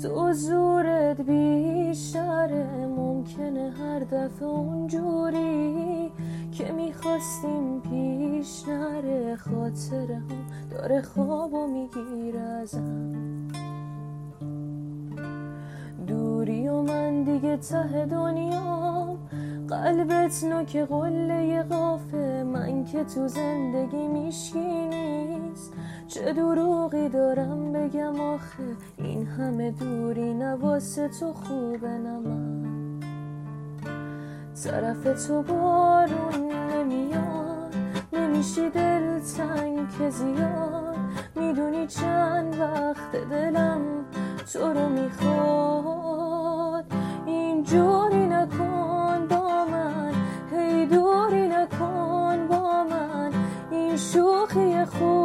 تو زورت بیشتره، ممکنه هر دفعه اونجوری که میخواستیم پیش نره. خاطره هم داره خوابو میگیره ازم، دوری و من دیگه ته دنیام. قلبت نوک قله قافه، من که تو زندگی میشکی نیست. چه دروغی دارم بگم آخه، این همه دوری نواسه تو خوبه نه من. طرف تو بارون نمیاد، نمیشی دلتنگ که زیاد. میدونی چند وقت دلم تو رو میخواد. اینجوری نکن با من، هی دوری نکن با من. این شوخی خوب